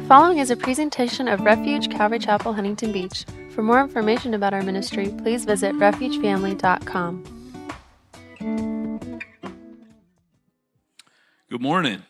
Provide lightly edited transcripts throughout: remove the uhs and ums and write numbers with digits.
following is a presentation of Refuge Calvary Chapel, Huntington Beach. For more information about our ministry, please visit refugefamily.com. Good morning.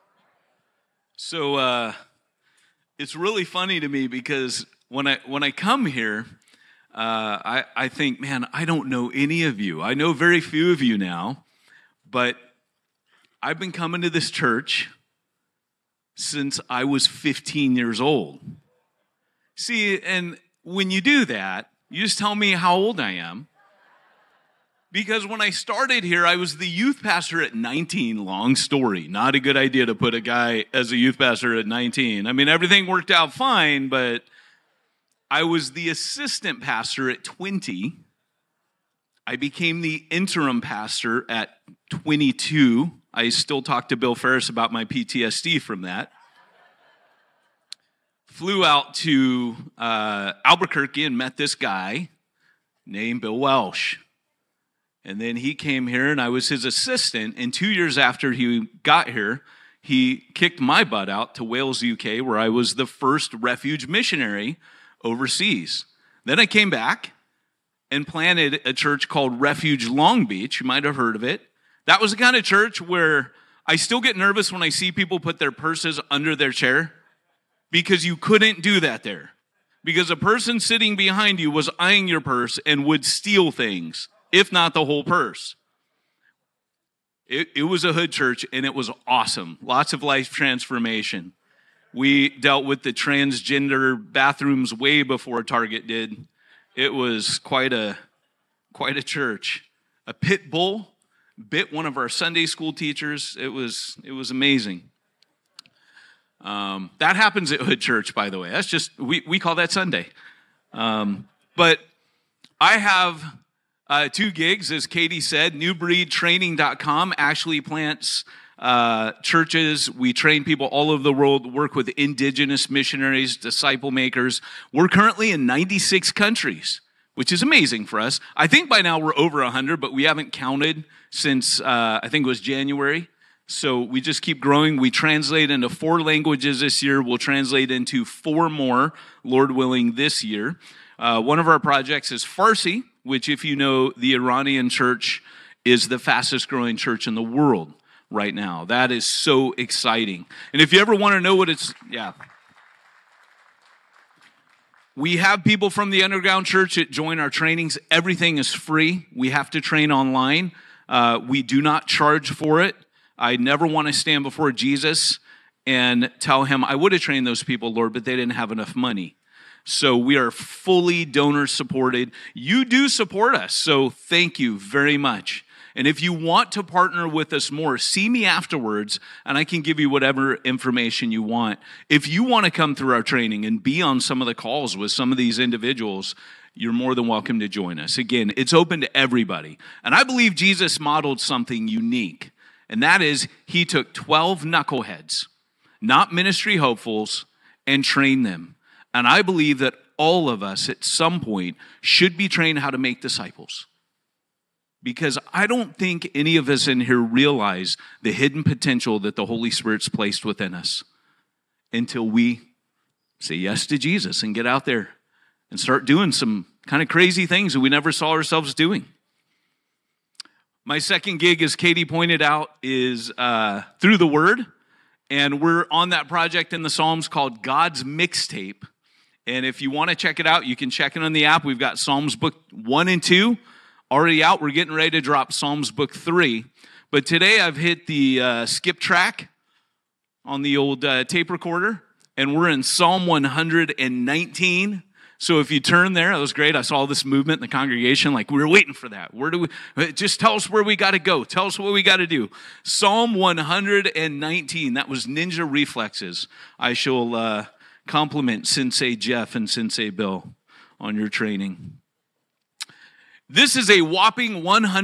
So it's really funny to me because when I come here, I think, man, I don't know any of you. I know very few of you now, but I've been coming to this church since I was 15 years old. See, and when you do that, you just tell me how old I am. Because when I started here, I was the youth pastor at 19. Long story. Not a good idea to put a guy as a youth pastor at 19. I mean, everything worked out fine, but I was the assistant pastor at 20. I became the interim pastor at 22. I still talk to Bill Ferris about my PTSD from that. Flew out to Albuquerque and met this guy named Bill Welsh. And then he came here and I was his assistant. And 2 years after he got here, he kicked my butt out to Wales, UK, where I was the first refuge missionary overseas. Then I came back and planted a church called Refuge Long Beach. You might have heard of it. That was the kind of church where I still get nervous when I see people put their purses under their chair, because you couldn't do that there. Because a person sitting behind you was eyeing your purse and would steal things, if not the whole purse. It was a hood church, and it was awesome. Lots of life transformation. We dealt with the transgender bathrooms way before Target did. It was quite a church. A pit bull bit one of our Sunday school teachers. It was amazing. That happens at Hood Church, by the way. That's just, we call that Sunday. But I have 2 gigs, as Katie said. NewBreedTraining.com actually plants churches. We train people all over the world, work with indigenous missionaries, disciple makers. We're currently in 96 countries, which is amazing for us. I think by now we're over 100, but we haven't counted since, I think it was January. So we just keep growing. We translate into 4 languages this year. We'll translate into 4 more, Lord willing, this year. One of our projects is Farsi, which, if you know, the Iranian church is the fastest growing church in the world right now. That is so exciting. And if you ever want to know what it's, we have people from the underground church that join our trainings. Everything is free. We have to train online. We do not charge for it. I never want to stand before Jesus and tell him, I would have trained those people, Lord, but they didn't have enough money. So we are fully donor supported. You do support us, so thank you very much. And if you want to partner with us more, see me afterwards, and I can give you whatever information you want. If you want to come through our training and be on some of the calls with some of these individuals, you're more than welcome to join us. Again, it's open to everybody. And I believe Jesus modeled something unique, and that is he took 12 knuckleheads, not ministry hopefuls, and trained them. And I believe that all of us at some point should be trained how to make disciples. Because I don't think any of us in here realize the hidden potential that the Holy Spirit's placed within us until we say yes to Jesus and get out there and start doing some kind of crazy things that we never saw ourselves doing. My second gig, as Katie pointed out, is through the Word. And we're on that project in the Psalms called God's Mixtape. And if you want to check it out, you can check it on the app. We've got Psalms book 1 and 2 already out. We're getting ready to drop Psalms book 3. But today I've hit the skip track on the old tape recorder. And we're in Psalm 119. So if you turn there, that was great. I saw this movement in the congregation, like we were waiting for that. Where do we, just tell us where we got to go. Tell us what we got to do. Psalm 119, that was ninja reflexes. I shall compliment Sensei Jeff and Sensei Bill on your training. This is a whopping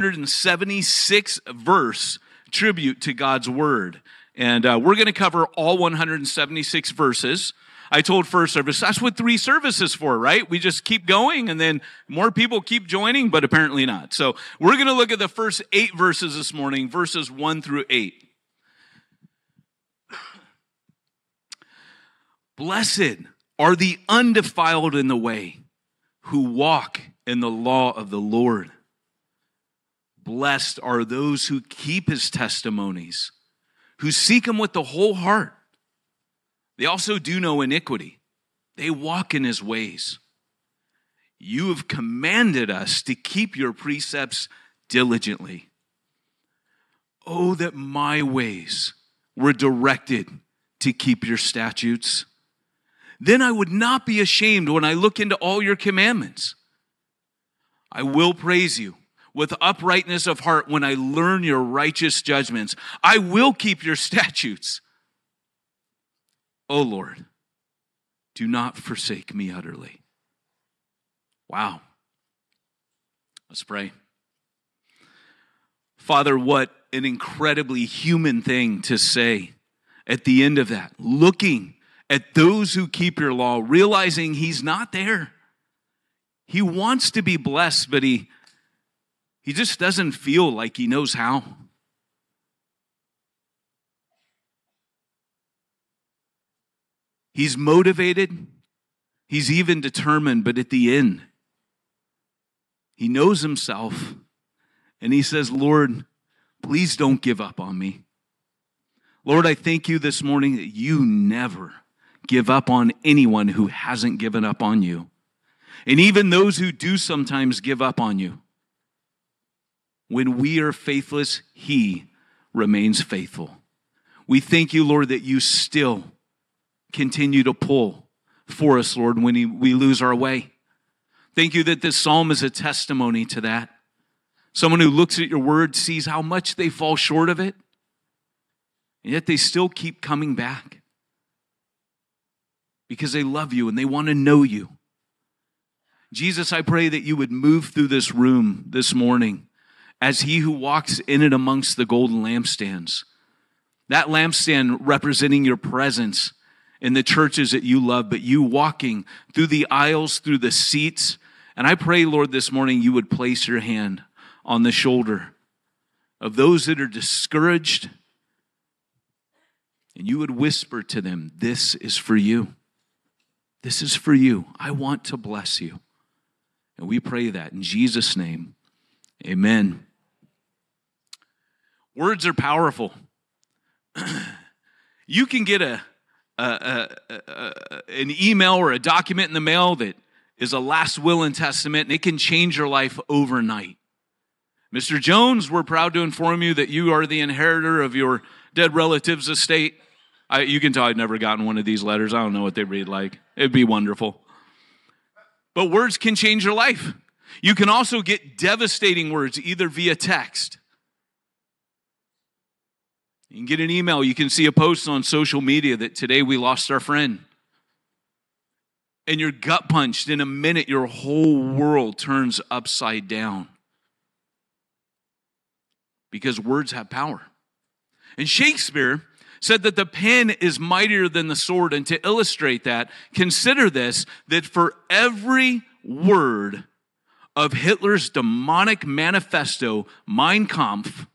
176 verse tribute to God's word. And we're going to cover all 176 verses. I told first service, that's what 3 services for, right? We just keep going and then more people keep joining, but apparently not. So we're going to look at the first 8 verses this morning, verses 1 through 8. Blessed are the undefiled in the way, who walk in the law of the Lord. Blessed are those who keep his testimonies, who seek him with the whole heart. They also do no iniquity. They walk in his ways. You have commanded us to keep your precepts diligently. Oh, that my ways were directed to keep your statutes. Then I would not be ashamed when I look into all your commandments. I will praise you with uprightness of heart when I learn your righteous judgments. I will keep your statutes. O Lord, do not forsake me utterly. Wow. Let's pray. Father, what an incredibly human thing to say at the end of that. Looking at those who keep your law, realizing he's not there. He wants to be blessed, but he just doesn't feel like he knows how. He's motivated. He's even determined, but at the end, he knows himself, and he says, Lord, please don't give up on me. Lord, I thank you this morning that you never give up on anyone who hasn't given up on you. And even those who do sometimes give up on you. When we are faithless, he remains faithful. We thank you, Lord, that you still continue to pull for us, Lord, when we lose our way. Thank you that this psalm is a testimony to that. Someone who looks at your word sees how much they fall short of it, and yet they still keep coming back because they love you and they want to know you. Jesus, I pray that you would move through this room this morning as he who walks in it amongst the golden lampstands. That lampstand representing your presence in the churches that you love, but you walking through the aisles, through the seats. And I pray, Lord, this morning you would place your hand on the shoulder of those that are discouraged, and you would whisper to them, this is for you. This is for you. I want to bless you. And we pray that in Jesus' name. Amen. Words are powerful. You can get an email or a document in the mail that is a last will and testament, and it can change your life overnight. Mr. Jones, we're proud to inform you that you are the inheritor of your dead relative's estate. You can tell I've never gotten one of these letters. I don't know what they read like. It'd be wonderful. But words can change your life. You can also get devastating words, either via text. You can get an email. You can see a post on social media that today we lost our friend. And you're gut punched. In a minute, your whole world turns upside down. Because words have power. And Shakespeare said that the pen is mightier than the sword. And to illustrate that, consider this, that for every word of Hitler's demonic manifesto, Mein Kampf,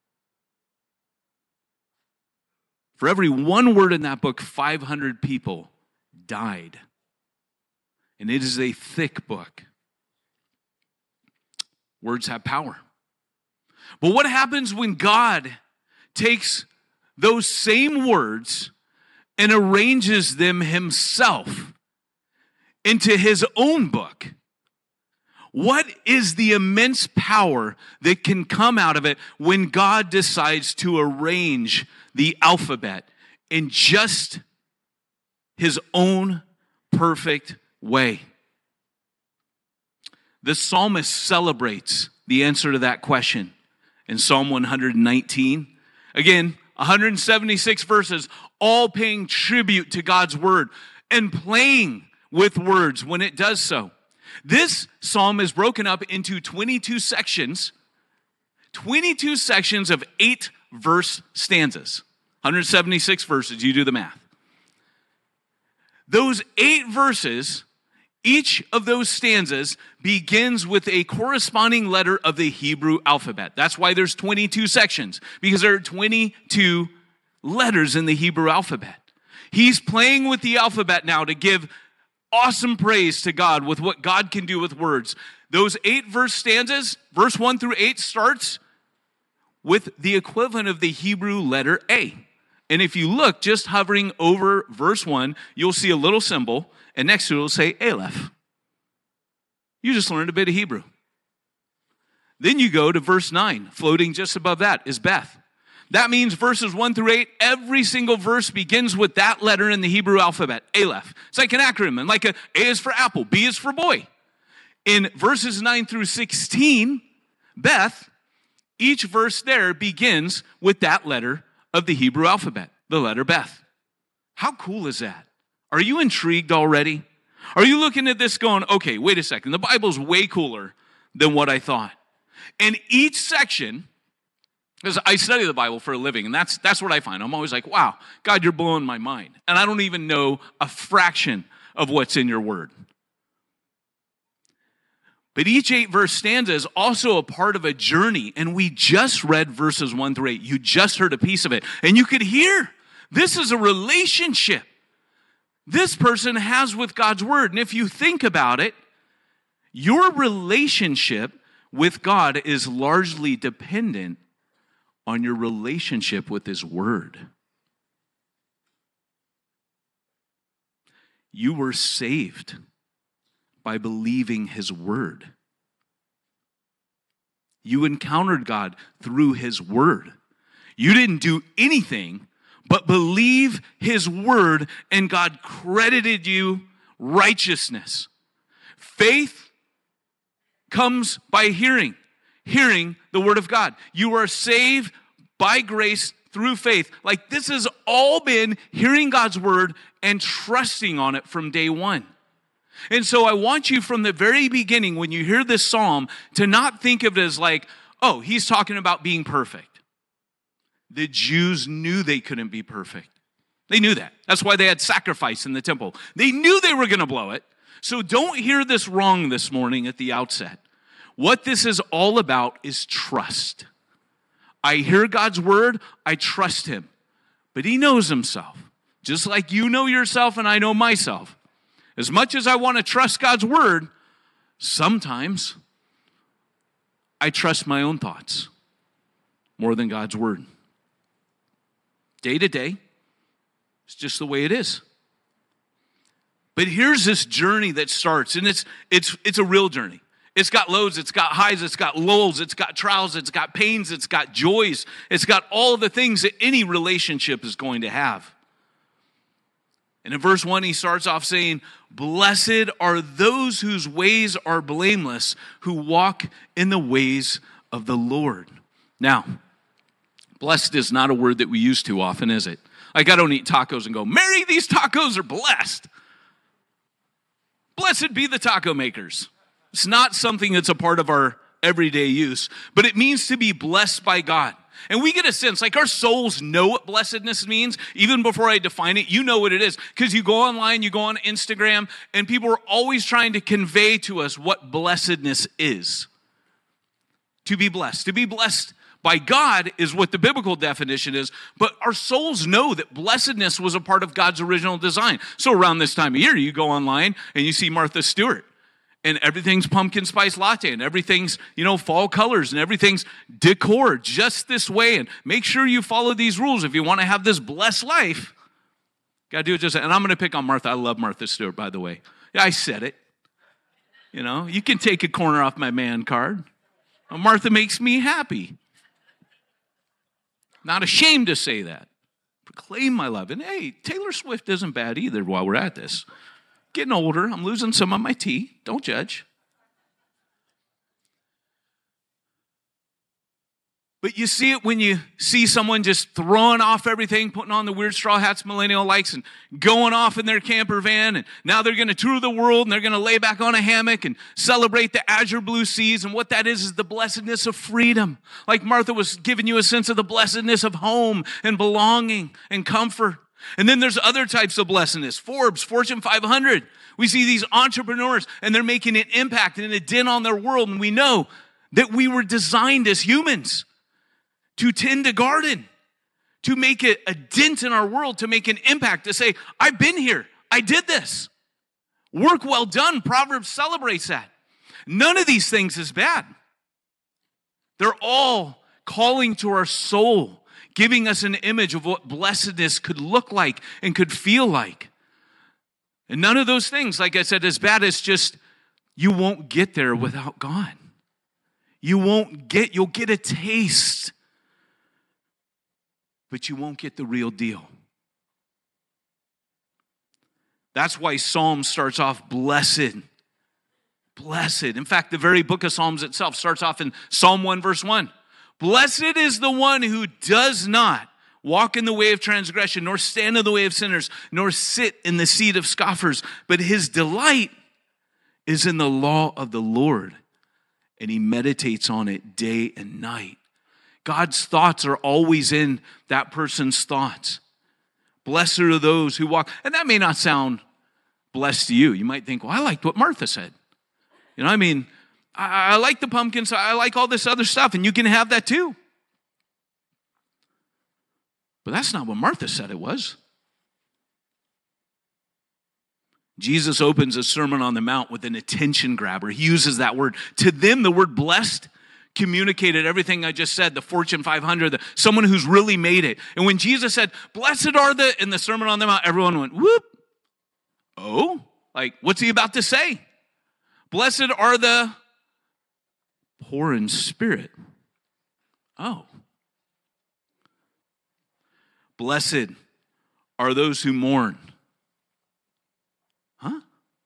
for every one word in that book, 500 people died. And it is a thick book. Words have power. But what happens when God takes those same words and arranges them himself into his own book? What is the immense power that can come out of it when God decides to arrange the alphabet in just his own perfect way? The psalmist celebrates the answer to that question in Psalm 119. Again, 176 verses, all paying tribute to God's word and playing with words when it does so. This psalm is broken up into 22 sections of 8-verse stanzas. 176 verses, you do the math. Those 8 verses, each of those stanzas begins with a corresponding letter of the Hebrew alphabet. That's why there's 22 sections, because there are 22 letters in the Hebrew alphabet. He's playing with the alphabet now to give awesome praise to God with what God can do with words. Those 8 verse stanzas, verse 1 through 8 starts with the equivalent of the Hebrew letter A. And if you look, just hovering over verse 1, you'll see a little symbol, and next to it will say Aleph. You just learned a bit of Hebrew. Then you go to verse 9. Floating just above that is Beth. That means verses 1 through 8, every single verse begins with that letter in the Hebrew alphabet, Aleph. It's like an acronym, and like A is for apple, B is for boy. In verses 9 through 16, Beth, each verse there begins with that letter of the Hebrew alphabet, the letter Beth. How cool is that? Are you intrigued already? Are you looking at this going, okay, wait a second, the Bible's way cooler than what I thought. And each section, because I study the Bible for a living, and that's what I find. I'm always like, wow, God, you're blowing my mind. And I don't even know a fraction of what's in your word. But each 8 verse stanza is also a part of a journey, and we just read verses 1 through 8. You just heard a piece of it, and you could hear this is a relationship this person has with God's word. And if you think about it, your relationship with God is largely dependent on your relationship with his word. You were saved by believing his word. You encountered God through his word. You didn't do anything but believe his word, and God credited you righteousness. Faith comes by hearing the word of God. You are saved by grace through faith. Like, this has all been hearing God's word and trusting on it from day one. And so I want you from the very beginning, when you hear this psalm, to not think of it as like, oh, he's talking about being perfect. The Jews knew they couldn't be perfect. They knew that. That's why they had sacrifice in the temple. They knew they were going to blow it. So don't hear this wrong this morning at the outset. What this is all about is trust. I hear God's word, I trust him. But he knows himself. Just like you know yourself and I know myself. As much as I want to trust God's word, sometimes I trust my own thoughts more than God's word. Day to day, it's just the way it is. But here's this journey that starts, and it's a real journey. It's got lows, it's got highs, it's got lows, it's got trials, it's got pains, it's got joys. It's got all of the things that any relationship is going to have. And in verse 1, he starts off saying, "Blessed are those whose ways are blameless, who walk in the ways of the Lord." Now, blessed is not a word that we use too often, is it? Like, I don't eat tacos and go, "Mary, these tacos are blessed." Blessed be the taco makers. It's not something that's a part of our everyday use, but it means to be blessed by God. And we get a sense, like our souls know what blessedness means. Even before I define it, you know what it is. Because you go online, you go on Instagram, and people are always trying to convey to us what blessedness is. To be blessed. To be blessed by God is what the biblical definition is, but our souls know that blessedness was a part of God's original design. So around this time of year, you go online and you see Martha Stewart, and everything's pumpkin spice latte, and everything's, fall colors, and everything's decor just this way, and make sure you follow these rules if you want to have this blessed life. Got to do it just, and I'm going to pick on Martha. I love Martha Stewart, by the way. Yeah, I said it. You can take a corner off my man card. Martha makes me happy. Not ashamed to say that. Proclaim my love. And hey, Taylor Swift isn't bad either while we're at this. Getting older. I'm losing some of my tea. Don't judge. But you see it when you see someone just throwing off everything, putting on the weird straw hats millennial likes, and going off in their camper van, and now they're going to tour the world, and they're going to lay back on a hammock and celebrate the azure blue seas. And what that is the blessedness of freedom. Like Martha was giving you a sense of the blessedness of home and belonging and comfort. And then there's other types of blessedness. Forbes, Fortune 500. We see these entrepreneurs, and they're making an impact and a dent on their world. And we know that we were designed as humans to tend a garden, to make it a dent in our world, to make an impact, to say, I've been here. I did this. Work well done. Proverbs celebrates that. None of these things is bad. They're all calling to our soul, giving us an image of what blessedness could look like and could feel like. And none of those things, like I said, is bad. It's just you won't get there without God. You'll get a taste, but you won't get the real deal. That's why Psalm starts off blessed. Blessed. In fact, the very book of Psalms itself starts off in Psalm 1, verse 1. Blessed is the one who does not walk in the way of transgression, nor stand in the way of sinners, nor sit in the seat of scoffers, but his delight is in the law of the Lord, and he meditates on it day and night. God's thoughts are always in that person's thoughts. Blessed are those who walk. And that may not sound blessed to you. You might think, well, I liked what Martha said. You know, I mean, I like the pumpkins. I like all this other stuff, and you can have that too. But that's not what Martha said it was. Jesus opens a Sermon on the Mount with an attention grabber. He uses that word. To them, the word blessed communicated everything I just said, the Fortune 500, someone who's really made it. And when Jesus said, blessed are the, in the Sermon on the Mount, everyone went, whoop. Oh, like, what's he about to say? Blessed are the poor in spirit. Oh. Blessed are those who mourn. Huh?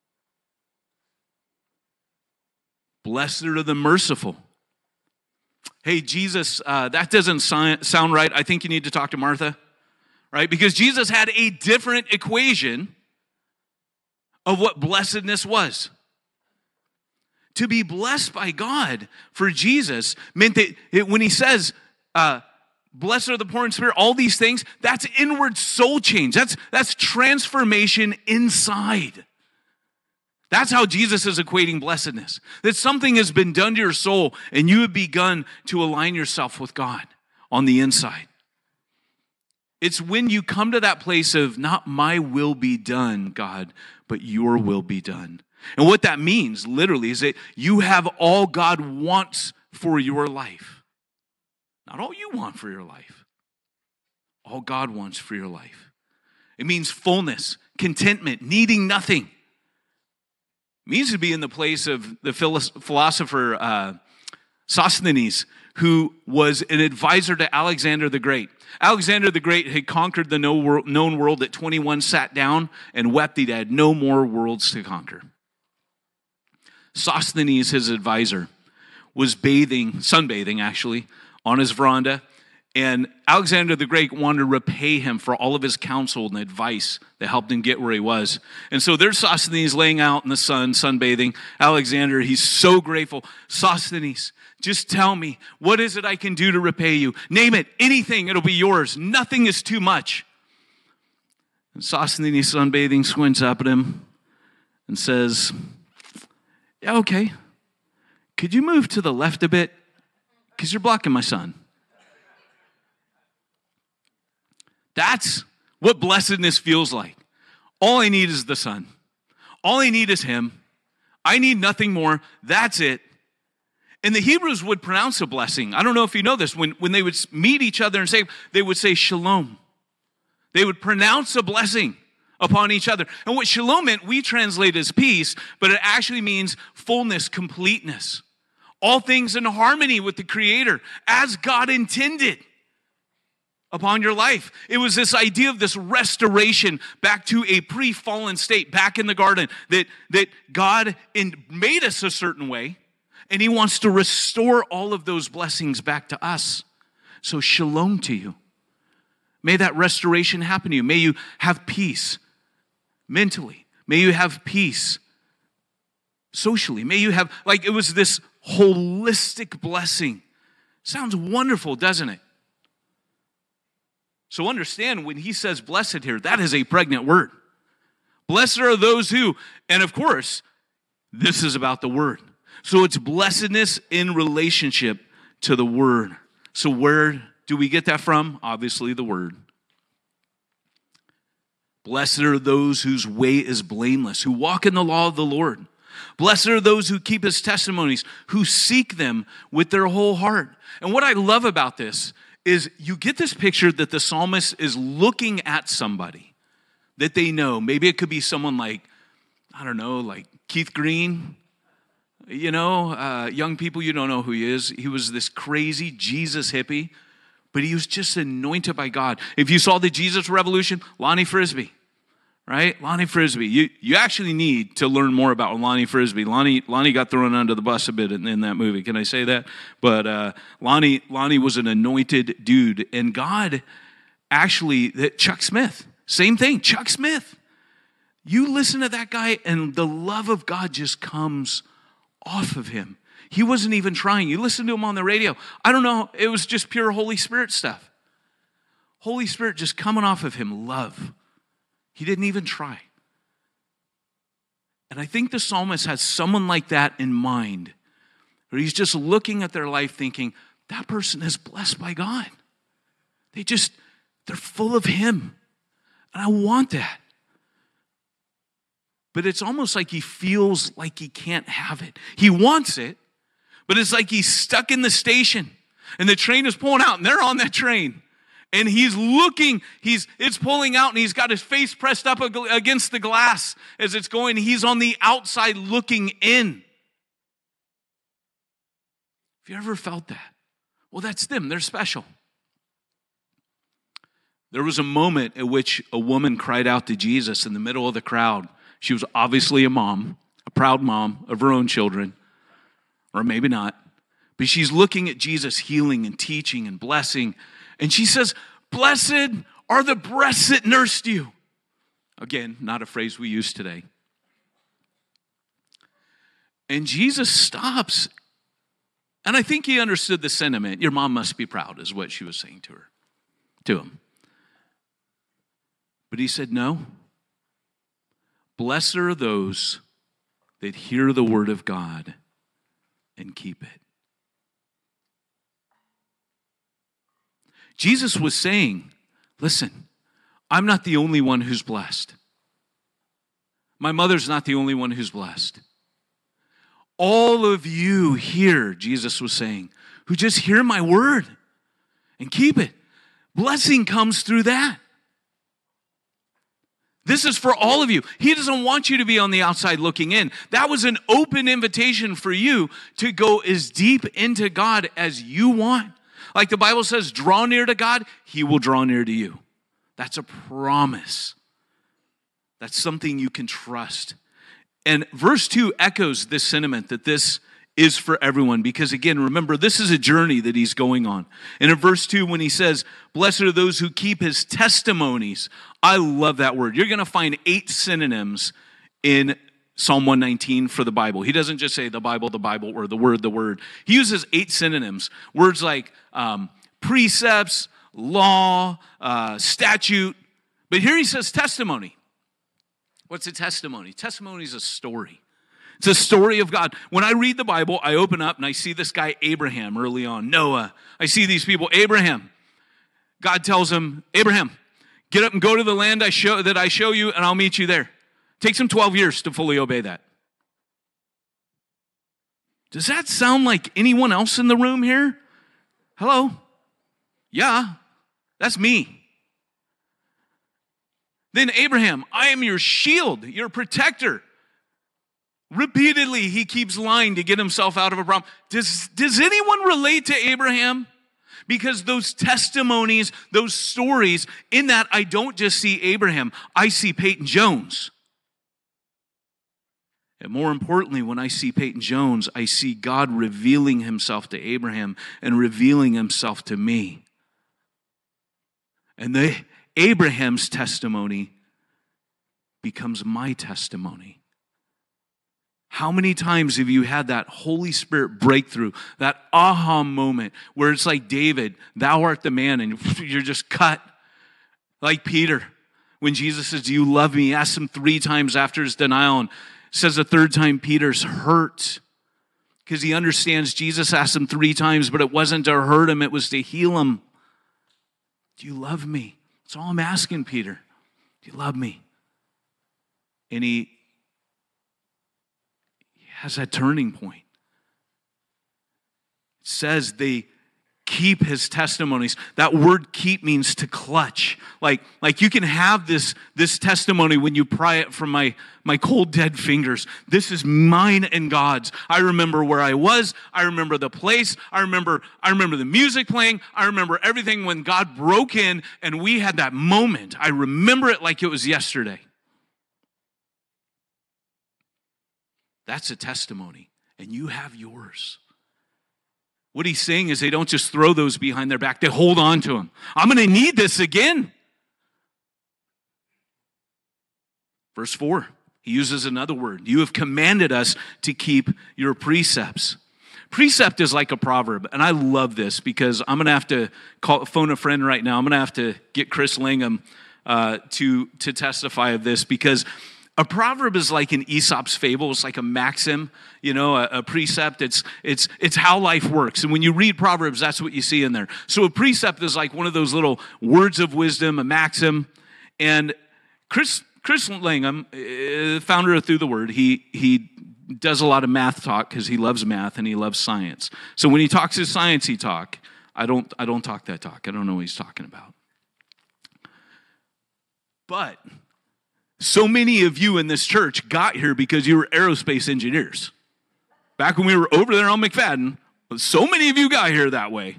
Blessed are the merciful. Hey, Jesus, that doesn't sound right. I think you need to talk to Martha, right? Because Jesus had a different equation of what blessedness was. To be blessed by God for Jesus meant that when he says, blessed are the poor in spirit, all these things, that's inward soul change. That's transformation inside. That's how Jesus is equating blessedness. That something has been done to your soul and you have begun to align yourself with God on the inside. It's when you come to that place of not my will be done, God, but your will be done. And what that means, literally, is that you have all God wants for your life. Not all you want for your life. All God wants for your life. It means fullness, contentment, needing nothing. It means to be in the place of the philosopher Sosthenes, who was an advisor to Alexander the Great. Alexander the Great had conquered the known world at 21, sat down and wept that he had no more worlds to conquer. Sosthenes, his advisor, was sunbathing actually, on his veranda, and Alexander the Great wanted to repay him for all of his counsel and advice that helped him get where he was. And so there's Sosthenes laying out in the sun, sunbathing. Alexander, he's so grateful. Sosthenes, just tell me, what is it I can do to repay you? Name it, anything, it'll be yours. Nothing is too much. And Sosthenes, sunbathing, squints up at him and says, yeah, okay. Could you move to the left a bit? Because you're blocking my sun. That's what blessedness feels like. All I need is the sun. All I need is him. I need nothing more. That's it. And the Hebrews would pronounce a blessing. I don't know if you know this. When they would meet each other and say, they would say shalom. They would pronounce a blessing upon each other. And what shalom meant, we translate as peace, but it actually means fullness, completeness. All things in harmony with the Creator, as God intended upon your life. It was this idea of this restoration back to a pre-fallen state, back in the garden, that God made us a certain way, and he wants to restore all of those blessings back to us. So shalom to you. May that restoration happen to you. May you have peace mentally. May you have peace socially. May you have, it was this holistic blessing. Sounds wonderful, doesn't it? So understand, when he says blessed here, that is a pregnant word. Blessed are those who, and of course, this is about the word. So it's blessedness in relationship to the word. So where do we get that from? Obviously, the Word. Blessed are those whose way is blameless, who walk in the law of the Lord. Blessed are those who keep his testimonies, who seek them with their whole heart. And what I love about this is you get this picture that the psalmist is looking at somebody that they know. Maybe it could be someone like, I don't know, like Keith Green. You know, young people, you don't know who he is. He was this crazy Jesus hippie, but he was just anointed by God. If you saw the Jesus Revolution, Lonnie Frisbee, right? Lonnie Frisbee. You actually need to learn more about Lonnie Frisbee. Lonnie got thrown under the bus a bit in that movie. Can I say that? But Lonnie was an anointed dude. And God actually, Chuck Smith, same thing, Chuck Smith. You listen to that guy and the love of God just comes off of him. He wasn't even trying. You listen to him on the radio. I don't know. It was just pure Holy Spirit stuff. Holy Spirit just coming off of him. Love. He didn't even try. And I think the psalmist has someone like that in mind, where he's just looking at their life thinking, that person is blessed by God. They're full of him. And I want that. But it's almost like he feels like he can't have it. He wants it, but it's like he's stuck in the station. And the train is pulling out, and they're on that train. And he's looking, it's pulling out, and he's got his face pressed up against the glass as it's going. He's on the outside looking in. Have you ever felt that? Well, that's them. They're special. There was a moment at which a woman cried out to Jesus in the middle of the crowd. She was obviously a mom, a proud mom of her own children, or maybe not. But she's looking at Jesus healing and teaching and blessing. And she says, blessed are the breasts that nursed you. Again, not a phrase we use today. And Jesus stops. And I think he understood the sentiment. Your mom must be proud, is what she was saying to him. But he said, no. Blessed are those that hear the word of God and keep it. Jesus was saying, listen, I'm not the only one who's blessed. My mother's not the only one who's blessed. All of you here, Jesus was saying, who just hear my word and keep it. Blessing comes through that. This is for all of you. He doesn't want you to be on the outside looking in. That was an open invitation for you to go as deep into God as you want. Like the Bible says, draw near to God, he will draw near to you. That's a promise. That's something you can trust. And verse 2 echoes this sentiment that this is for everyone. Because again, remember, this is a journey that he's going on. And in verse 2, when he says, blessed are those who keep his testimonies. I love that word. You're going to find 8 synonyms in Psalm 119 for the Bible. He doesn't just say the Bible, or the word. He uses 8 synonyms. Words like precepts, law, statute. But here he says testimony. What's a testimony? Testimony is a story. It's a story of God. When I read the Bible, I open up and I see this guy Abraham early on, Noah. I see these people, Abraham. God tells him, Abraham, get up and go to the land I show you, and I'll meet you there. Takes him 12 years to fully obey that. Does that sound like anyone else in the room here? Hello? Yeah, that's me. Then Abraham, I am your shield, your protector. Repeatedly, he keeps lying to get himself out of a problem. Does anyone relate to Abraham? Because those testimonies, those stories, in that I don't just see Abraham, I see Peyton Jones. And more importantly, when I see Peyton Jones, I see God revealing himself to Abraham and revealing himself to me. And Abraham's testimony becomes my testimony. How many times have you had that Holy Spirit breakthrough, that aha moment where it's like David, thou art the man, and you're just cut? Like Peter, when Jesus says, do you love me? He asks him 3 times after his denial, and says the 3rd time Peter's hurt because he understands Jesus asked him 3 times, but it wasn't to hurt him, it was to heal him. Do you love me? That's all I'm asking, Peter. Do you love me? And he has that turning point. It says they keep his testimonies. That word keep means to clutch. Like you can have this testimony when you pry it from my cold, dead fingers. This is mine and God's. I remember where I was. I remember the place. I remember the music playing. I remember everything when God broke in and we had that moment. I remember it like it was yesterday. That's a testimony, and you have yours. What he's saying is they don't just throw those behind their back. They hold on to them. I'm going to need this again. Verse 4, he uses another word. You have commanded us to keep your precepts. Precept is like a proverb, and I love this because I'm going to have to phone a friend right now. I'm going to have to get Chris Langham to testify of this, because a proverb is like an Aesop's fable. It's like a maxim, a precept. It's how life works. And when you read Proverbs, that's what you see in there. So a precept is like one of those little words of wisdom, a maxim. And Chris Langham, founder of Through the Word, he does a lot of math talk because he loves math and he loves science. So when he talks his sciencey talk, I don't talk that talk. I don't know what he's talking about. But so many of you in this church got here because you were aerospace engineers. Back when we were over there on McFadden, so many of you got here that way.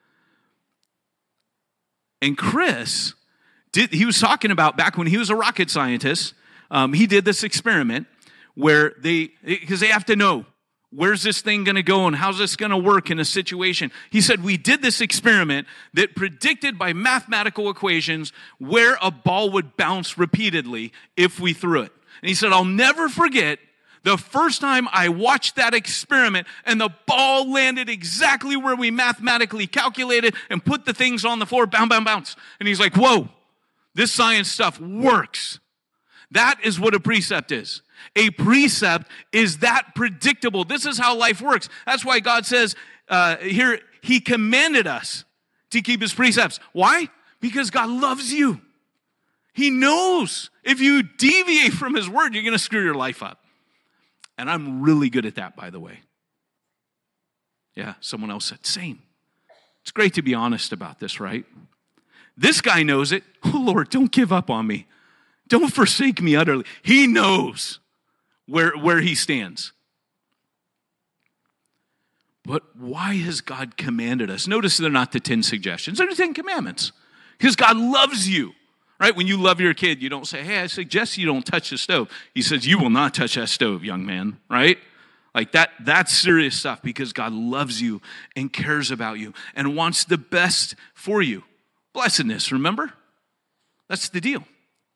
And Chris, he was talking about back when he was a rocket scientist, he did this experiment where because they have to know, where's this thing going to go and how's this going to work in a situation? He said, we did this experiment that predicted by mathematical equations where a ball would bounce repeatedly if we threw it. And he said, I'll never forget the first time I watched that experiment and the ball landed exactly where we mathematically calculated and put the things on the floor, bounce, bounce, bounce. And he's like, whoa, this science stuff works. That is what a precept is. A precept is that predictable. This is how life works. That's why God says here, he commanded us to keep his precepts. Why? Because God loves you. He knows if you deviate from his word, you're going to screw your life up. And I'm really good at that, by the way. Yeah, someone else said, same. It's great to be honest about this, right? This guy knows it. Oh, Lord, don't give up on me. Don't forsake me utterly. He knows where he stands. But why has God commanded us? Notice they're not the 10 suggestions. They're the 10 commandments. Because God loves you. Right? When you love your kid, you don't say, hey, I suggest you don't touch the stove. He says, you will not touch that stove, young man. Right? Like that's serious stuff, because God loves you and cares about you and wants the best for you. Blessedness, remember? That's the deal.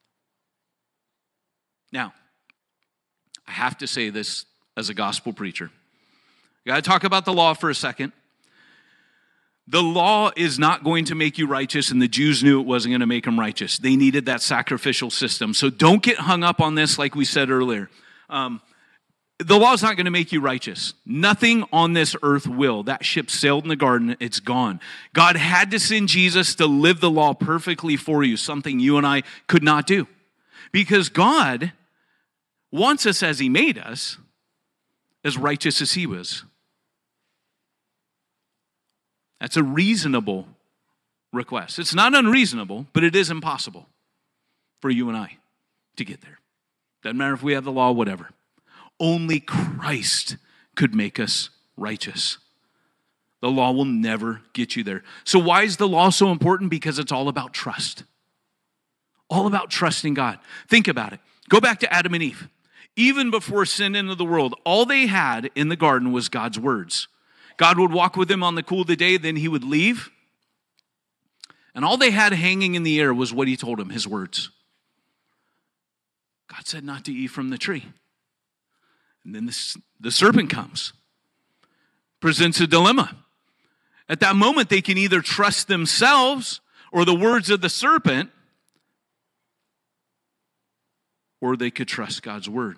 Now, I have to say this as a gospel preacher. I got to talk about the law for a second. The law is not going to make you righteous, and the Jews knew it wasn't going to make them righteous. They needed that sacrificial system. So don't get hung up on this like we said earlier. The law is not going to make you righteous. Nothing on this earth will. That ship sailed in the garden. It's gone. God had to send Jesus to live the law perfectly for you, something you and I could not do. Because God wants us as he made us, as righteous as he was. That's a reasonable request. It's not unreasonable, but it is impossible for you and I to get there. Doesn't matter if we have the law, whatever. Only Christ could make us righteous. The law will never get you there. So why is the law so important? Because it's all about trust. All about trusting God. Think about it. Go back to Adam and Eve. Even before sin entered the world, all they had in the garden was God's words. God would walk with them on the cool of the day, then he would leave. And all they had hanging in the air was what he told them, his words. God said not to eat from the tree. And then the serpent comes, presents a dilemma. At that moment, they can either trust themselves or the words of the serpent, or they could trust God's word.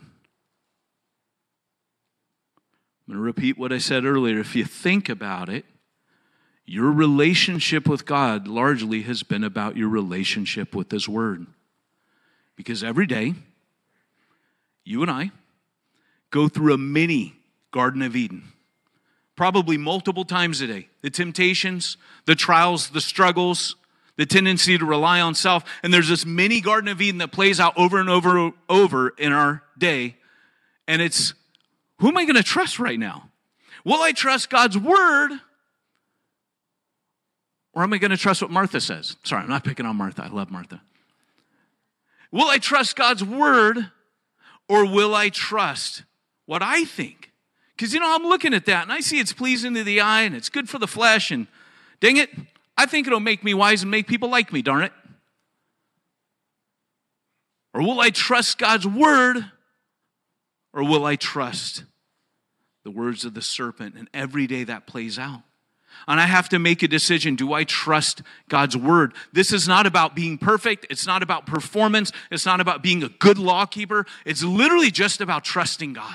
I'm going to repeat what I said earlier. If you think about it, Your relationship with God largely has been about your relationship with His Word. Because every day, you and I go through a mini Garden of Eden. Probably multiple times a day. The temptations, the trials, the struggles, the tendency to rely on self. And there's this mini Garden of Eden that plays out over and over in our day. And it's, who am I going to trust right now? Will I trust God's Word? Or am I going to trust what Martha says? Sorry, I'm not picking on Martha. I love Martha. Will I trust God's Word? Or will I trust what I think? Because, I'm looking at that and I see it's pleasing to the eye and it's good for the flesh. And dang it, I think it'll make me wise and make people like me, darn it. Or will I trust God's Word? Or will I trust the words of the serpent? And every day that plays out. And I have to make a decision. Do I trust God's Word? This is not about being perfect. It's not about performance. It's not about being a good law keeper. It's literally just about trusting God.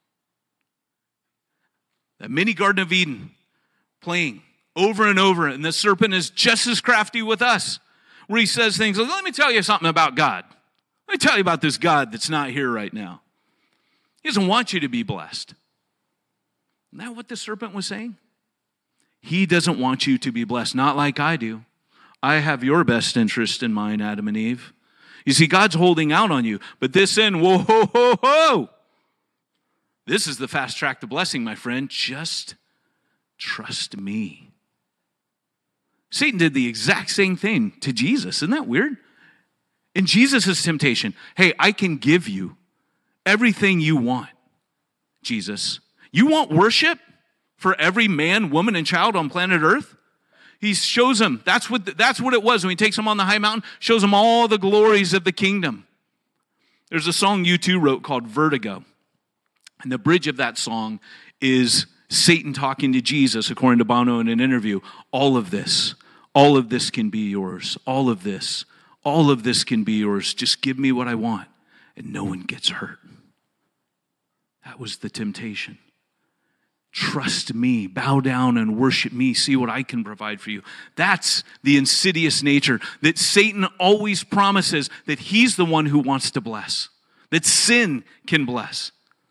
That mini Garden of Eden playing over and over. And the serpent is just as crafty with us. Where he says things like, let me tell you something about God. Let me tell you about this God that's not here right now. He doesn't want you to be blessed. Isn't that what the serpent was saying? He doesn't want you to be blessed, not like I do. I have your best interest in mind, Adam and Eve. You see, God's holding out on you, but this sin, whoa, ho, ho, ho. This is the fast track to blessing, my friend. Just trust me. Satan did the exact same thing to Jesus. Isn't that weird? In Jesus' temptation, hey, I can give you everything you want, Jesus. You want worship for every man, woman, and child on planet Earth? He shows them, that's what it was when he takes them on the high mountain, shows them all the glories of the kingdom. There's a song U2 wrote called Vertigo. And the bridge of that song is Satan talking to Jesus, according to Bono in an interview. All of this can be yours. All of this can be yours. Just give me what I want, and no one gets hurt. That was the temptation. Trust me, bow down and worship me, see what I can provide for you. That's the insidious nature that Satan always promises that he's the one who wants to bless, that sin can bless.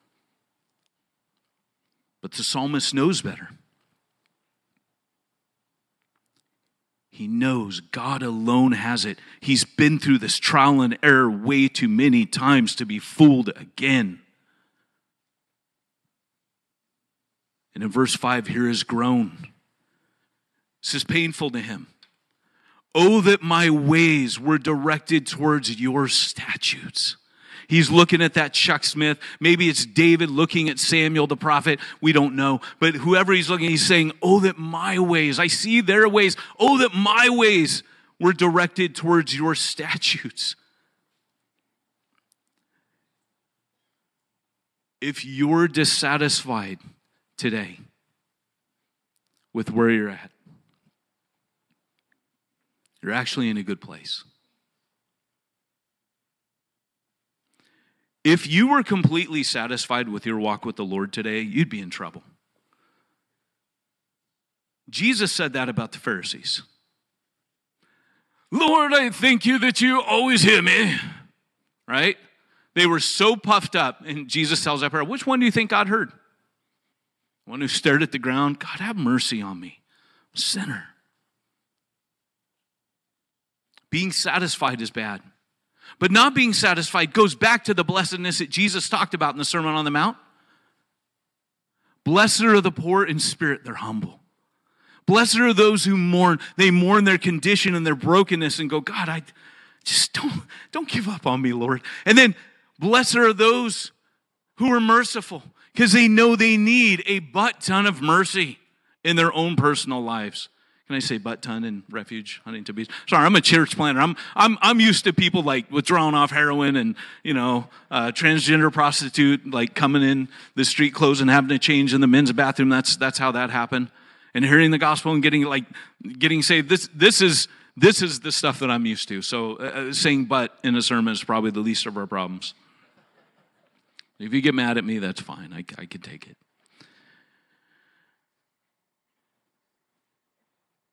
But the psalmist knows better. He knows God alone has it. He's been through this trial and error way too many times to be fooled again. And in verse 5, here is groan. This is painful to him. Oh, that my ways were directed towards your statutes. He's looking at that Chuck Smith. Maybe it's David looking at Samuel the prophet. We don't know. But whoever he's looking, he's saying, oh, that my ways, I see their ways. Oh, that my ways were directed towards your statutes. If you're dissatisfied today with where you're at, you're actually in a good place. If you were completely satisfied with your walk with the Lord today, you'd be in trouble. Jesus said that about the Pharisees. Lord, I thank you that you always hear me. Right? They were so puffed up, and Jesus tells that prayer, which one do you think God heard? One who stared at the ground, God, have mercy on me, I'm a sinner. Being satisfied is bad. But not being satisfied goes back to the blessedness that Jesus talked about in the Sermon on the Mount. Blessed are the poor in spirit, they're humble. Blessed are those who mourn. They mourn their condition and their brokenness and go, God, I just don't give up on me, Lord. And then blessed are those who are merciful because they know they need a butt ton of mercy in their own personal lives. Can I say butt ton in Refuge, Huntington Beach? Sorry, I'm a church planner. I'm used to people like withdrawing off heroin and, transgender prostitute, like coming in the street clothes and having to change in the men's bathroom. That's how that happened. And hearing the gospel and getting saved. This is the stuff that I'm used to. So saying but in a sermon is probably the least of our problems. If you get mad at me, that's fine. I can take it.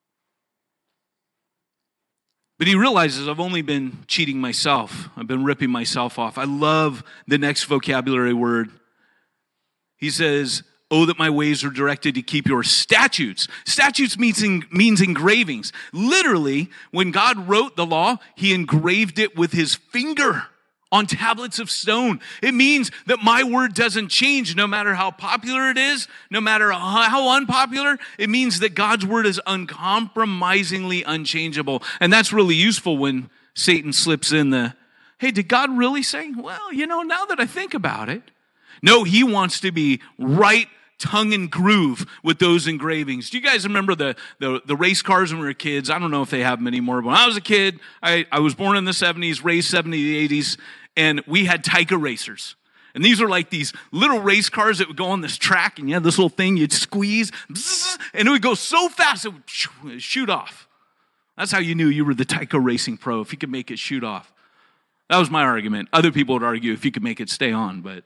But he realizes I've only been cheating myself. I've been ripping myself off. I love the next vocabulary word. He says, oh, that my ways are directed to keep your statutes. Statutes means engravings. Literally, when God wrote the law, he engraved it with his finger on tablets of stone. It means that my word doesn't change no matter how popular it is, no matter how unpopular. It means that God's word is uncompromisingly unchangeable. And that's really useful when Satan slips in hey, did God really say? Well, now that I think about it. No, he wants to be right tongue and groove with those engravings. Do you guys remember the race cars when we were kids? I don't know if they have them anymore, but when I was a kid, I was born in the 70s, raised 70s, the 80s, and we had Tyco racers. And these are like these little race cars that would go on this track, and you had this little thing you'd squeeze, and it would go so fast it would shoot off. That's how you knew you were the Tyco racing pro, if you could make it shoot off. That was my argument. Other people would argue if you could make it stay on, But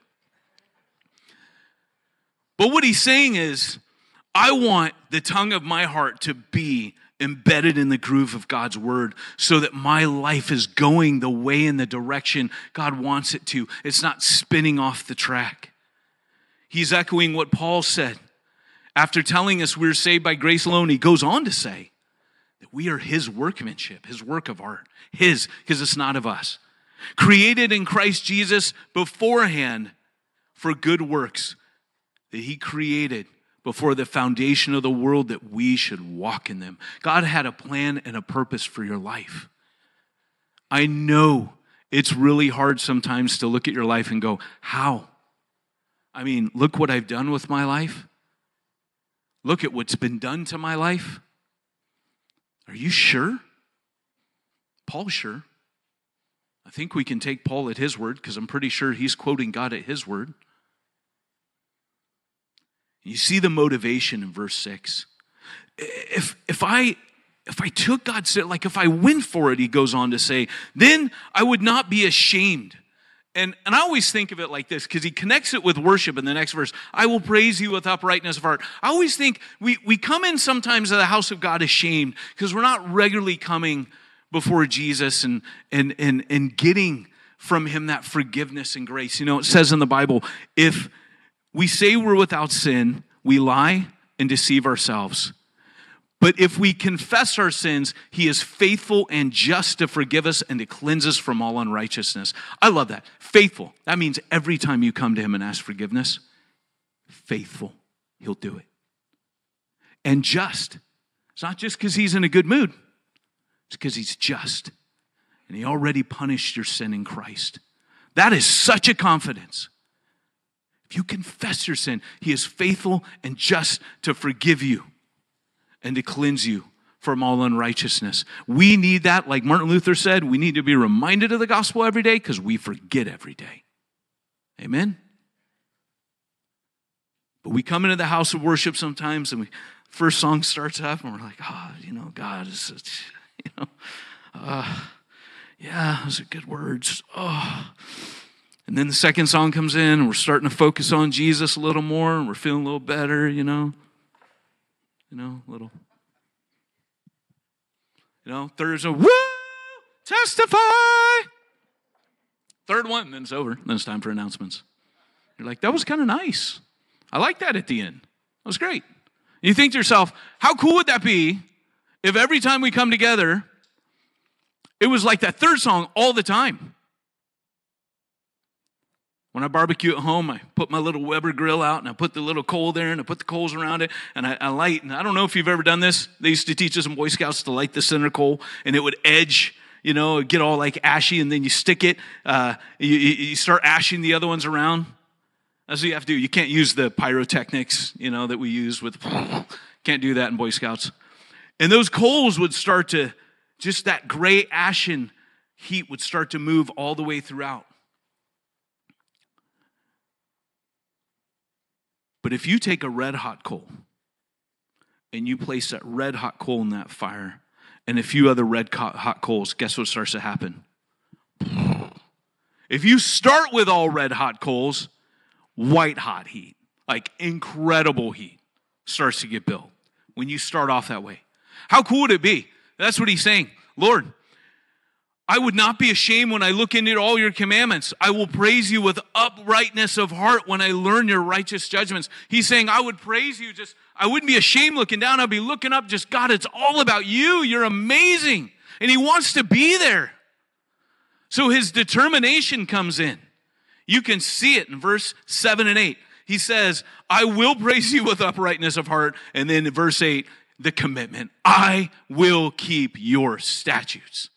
what he's saying is, I want the tongue of my heart to be embedded in the groove of God's word so that my life is going the way and the direction God wants it to. It's not spinning off the track. He's echoing what Paul said. After telling us we're saved by grace alone, he goes on to say that we are his workmanship, his work of art. His, because it's not of us. Created in Christ Jesus beforehand for good works that he created before the foundation of the world that we should walk in them. God had a plan and a purpose for your life. I know it's really hard sometimes to look at your life and go, how? I mean, look what I've done with my life. Look at what's been done to my life. Are you sure? Paul's sure. I think we can take Paul at his word because I'm pretty sure he's quoting God at his word. You see the motivation in verse 6. If I took God's, like if I went for it, he goes on to say, then I would not be ashamed. And I always think of it like this because he connects it with worship in the next verse. I will praise you with uprightness of heart. I always think we come in sometimes to the house of God ashamed because we're not regularly coming before Jesus and getting from him that forgiveness and grace. It says in the Bible, if we say we're without sin, we lie and deceive ourselves. But if we confess our sins, he is faithful and just to forgive us and to cleanse us from all unrighteousness. I love that. Faithful. That means every time you come to him and ask forgiveness, faithful. He'll do it. And just. It's not just because he's in a good mood. It's because he's just. And he already punished your sin in Christ. That is such a confidence. If you confess your sin, he is faithful and just to forgive you and to cleanse you from all unrighteousness. We need that, like Martin Luther said, we need to be reminded of the gospel every day because we forget every day. Amen? But we come into the house of worship sometimes and first song starts up and we're like, God is such, yeah, those are good words. And then the second song comes in and we're starting to focus on Jesus a little more and we're feeling a little better, little. Third's a woo, testify. Third one, and then it's over. Then it's time for announcements. You're like, that was kind of nice. I like that at the end. That was great. You think to yourself, how cool would that be if every time we come together, it was like that third song all the time? When I barbecue at home, I put my little Weber grill out and I put the little coal there and I put the coals around it and I light. And I don't know if you've ever done this. They used to teach us in Boy Scouts to light the center coal and it would edge, get all like ashy and then you stick it. You start ashing the other ones around. That's what you have to do. You can't use the pyrotechnics, that we use with, can't do that in Boy Scouts. And those coals would start to, just that gray ashen heat would start to move all the way throughout. But if you take a red hot coal and you place that red hot coal in that fire and a few other red hot coals, guess what starts to happen? If you start with all red hot coals, white hot heat, like incredible heat, starts to get built when you start off that way. How cool would it be? That's what he's saying. Lord, I would not be ashamed when I look into all your commandments. I will praise you with uprightness of heart when I learn your righteous judgments. He's saying, I would praise you. I wouldn't be ashamed looking down. I'd be looking up just, God, it's all about you. You're amazing. And he wants to be there. So his determination comes in. You can see it in verse 7 and 8. He says, I will praise you with uprightness of heart. And then in verse 8, the commitment. I will keep your statutes.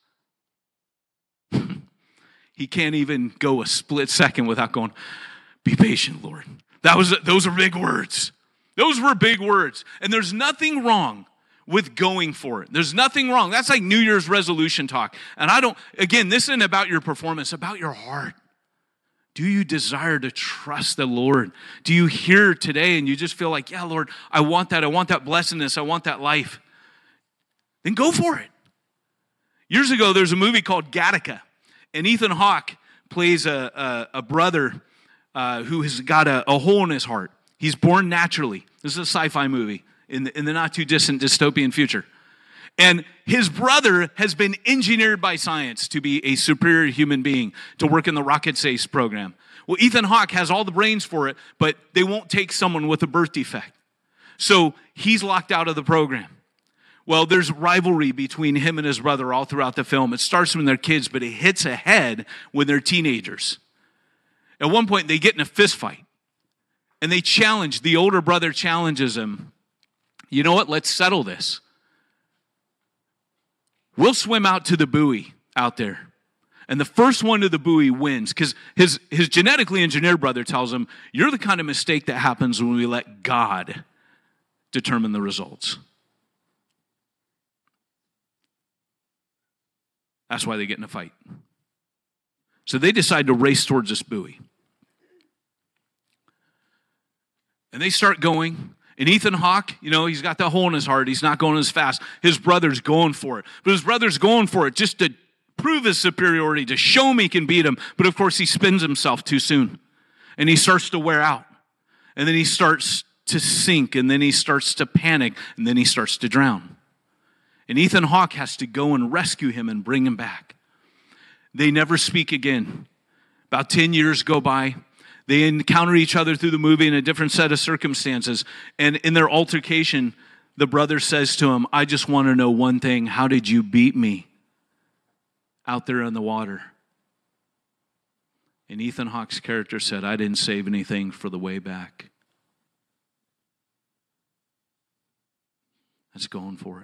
He can't even go a split second without going, be patient, Lord. Those are big words. Those were big words. And there's nothing wrong with going for it. There's nothing wrong. That's like New Year's resolution talk. And this isn't about your performance, about your heart. Do you desire to trust the Lord? Do you hear today and you just feel like, yeah, Lord, I want that. I want that blessedness. I want that life. Then go for it. Years ago, there's a movie called Gattaca. And Ethan Hawke plays a brother who has got a hole in his heart. He's born naturally. This is a sci-fi movie in the not-too-distant dystopian future. And his brother has been engineered by science to be a superior human being, to work in the rocket science program. Well, Ethan Hawke has all the brains for it, but they won't take someone with a birth defect. So he's locked out of the program. Well, there's rivalry between him and his brother all throughout the film. It starts when they're kids, but it hits ahead when they're teenagers. At one point, they get in a fist fight. And the older brother challenges him. You know what? Let's settle this. We'll swim out to the buoy out there. And the first one to the buoy wins. Because his genetically engineered brother tells him, you're the kind of mistake that happens when we let God determine the results. That's why they get in a fight. So they decide to race towards this buoy. And they start going. And Ethan Hawke, he's got that hole in his heart. He's not going as fast. His brother's going for it. But his brother's going for it just to prove his superiority, to show him he can beat him. But of course, he spins himself too soon. And he starts to wear out. And then he starts to sink. And then he starts to panic. And then he starts to drown. And Ethan Hawke has to go and rescue him and bring him back. They never speak again. About 10 years go by. They encounter each other through the movie in a different set of circumstances. And in their altercation, the brother says to him, I just want to know one thing. How did you beat me out there on the water? And Ethan Hawke's character said, I didn't save anything for the way back. That's going for it.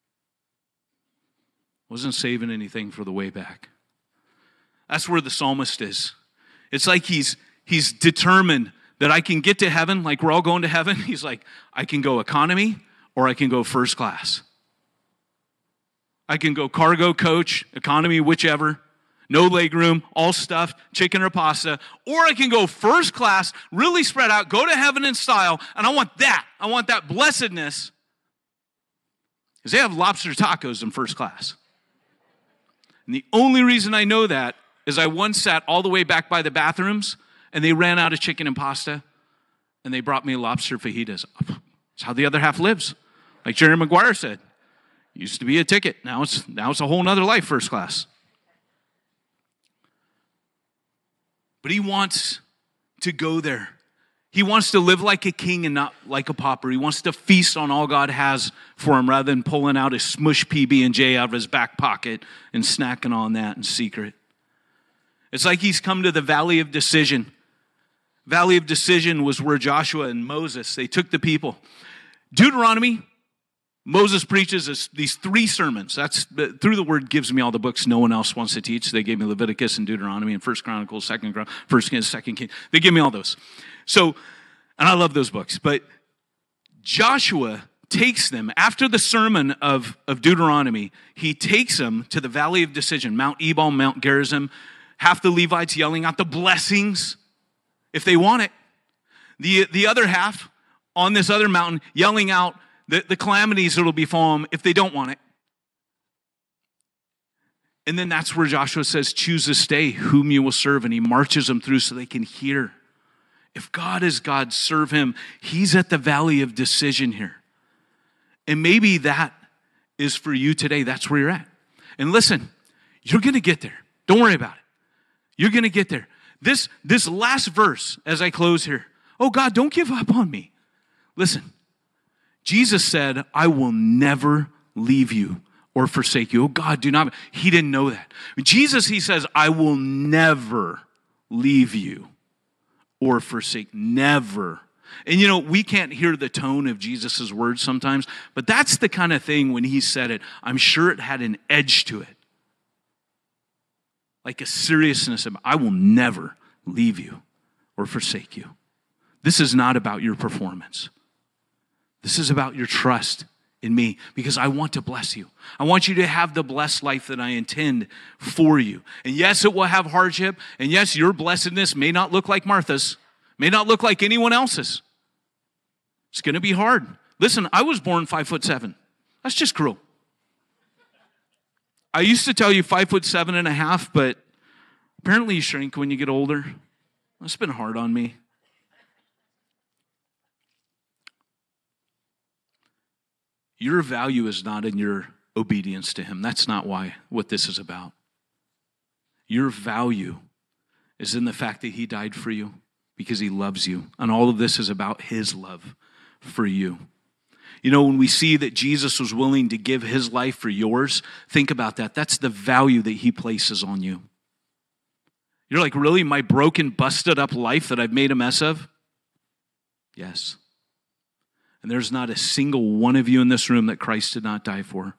Wasn't saving anything for the way back. That's where the psalmist is. It's like he's determined that I can get to heaven, like we're all going to heaven. He's like, I can go economy or I can go first class. I can go cargo, coach, economy, whichever. No leg room, all stuffed, chicken or pasta. Or I can go first class, really spread out, go to heaven in style, and I want that. I want that blessedness. Because they have lobster tacos in first class. And the only reason I know that is I once sat all the way back by the bathrooms and they ran out of chicken and pasta and they brought me lobster fajitas. That's how the other half lives. Like Jerry Maguire said, used to be a ticket. Now it's a whole nother life, first class. But he wants to go there. He wants to live like a king and not like a pauper. He wants to feast on all God has for him rather than pulling out his smush PB&J out of his back pocket and snacking on that in secret. It's like he's come to the Valley of Decision. Valley of Decision was where Joshua and Moses, they took the people. Deuteronomy, Moses preaches these 3 sermons. That's through the word gives me all the books no one else wants to teach. They gave me Leviticus and Deuteronomy and 1 Chronicles, 2 Chronicles, 1 Kings, 2 Kings. They give me all those. So, and I love those books. But Joshua takes them, after the sermon of Deuteronomy, he takes them to the Valley of Decision, Mount Ebal, Mount Gerizim, half the Levites yelling out the blessings if they want it. The other half on this other mountain yelling out the calamities that will befall them if they don't want it. And then that's where Joshua says, choose this day whom you will serve. And he marches them through so they can hear. If God is God, serve him. He's at the Valley of Decision here. And maybe that is for you today. That's where you're at. And listen, You're going to get there. Don't worry about it. You're going to get there. This last verse, as I close here, oh God, don't give up on me. Listen, Jesus said, I will never leave you or forsake you. Oh God, do not. He didn't know that. Jesus, he says, I will never leave you or forsake. Never. And you know, we can't hear the tone of Jesus' words sometimes, but that's the kind of thing when he said it, I'm sure it had an edge to it. Like a seriousness of, I will never leave you or forsake you. This is not about your performance. This is about your trust in me, because I want to bless you. I want you to have the blessed life that I intend for you. And yes, it will have hardship. And yes, your blessedness may not look like Martha's, may not look like anyone else's. It's going to be hard. Listen, I was born 5'7". That's just cruel. I used to tell you 5'7.5", but apparently you shrink when you get older. That's been hard on me. Your value is not in your obedience to him. That's not what this is about. Your value is in the fact that he died for you because he loves you. And all of this is about his love for you. You know, when we see that Jesus was willing to give his life for yours, think about that. That's the value that he places on you. You're like, really? My broken, busted up life that I've made a mess of? Yes. And there's not a single one of you in this room that Christ did not die for.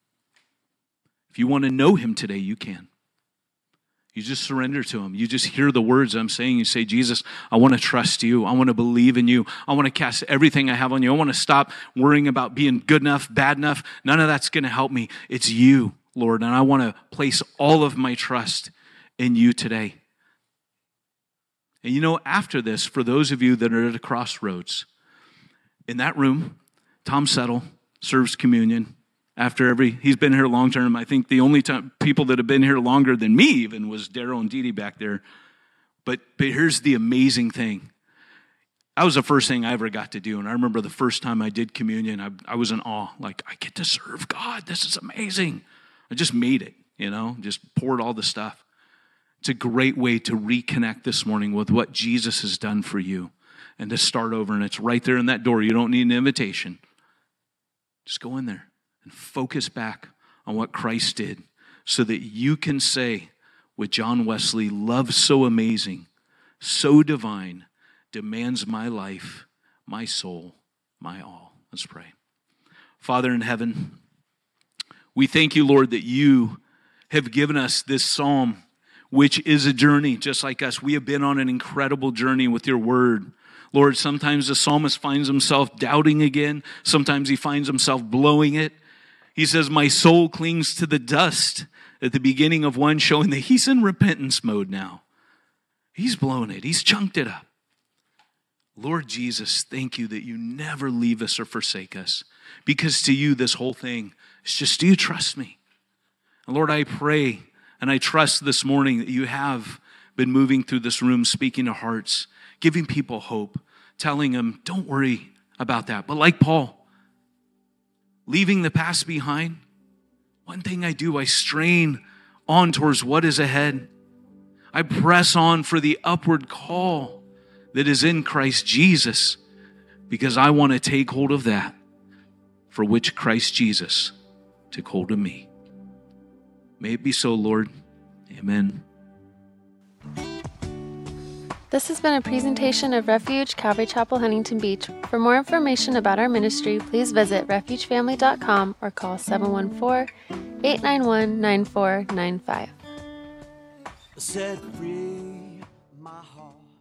If you want to know him today, you can. You just surrender to him. You just hear the words I'm saying. You say, Jesus, I want to trust you. I want to believe in you. I want to cast everything I have on you. I want to stop worrying about being good enough, bad enough. None of that's going to help me. It's you, Lord, and I want to place all of my trust in you today. And you know, after this, for those of you that are at a crossroads, in that room, Tom Settle serves communion. He's been here long term. I think the only people that have been here longer than me even was Daryl and Dee Dee back there. But here's the amazing thing. That was the first thing I ever got to do. And I remember the first time I did communion, I was in awe. Like, I get to serve God. This is amazing. I just made it, just poured all the stuff. It's a great way to reconnect this morning with what Jesus has done for you and to start over. And it's right there in that door. You don't need an invitation. Just go in there and focus back on what Christ did so that you can say with John Wesley, love so amazing, so divine, demands my life, my soul, my all. Let's pray. Father in heaven, we thank you, Lord, that you have given us this psalm, which is a journey just like us. We have been on an incredible journey with your word. Lord, sometimes the psalmist finds himself doubting again. Sometimes he finds himself blowing it. He says, my soul clings to the dust at the beginning of one, showing that he's in repentance mode now. He's blown it. He's chunked it up. Lord Jesus, thank you that you never leave us or forsake us, because to you this whole thing is just, do you trust me? And Lord, I pray and I trust this morning that you have been moving through this room, speaking to hearts, giving people hope, telling them, don't worry about that. But like Paul, leaving the past behind, one thing I do, I strain on towards what is ahead. I press on for the upward call that is in Christ Jesus, because I want to take hold of that for which Christ Jesus took hold of me. May it be so, Lord. Amen. This has been a presentation of Refuge Calvary Chapel, Huntington Beach. For more information about our ministry, please visit refugefamily.com or call 714-891-9495. Set free my heart.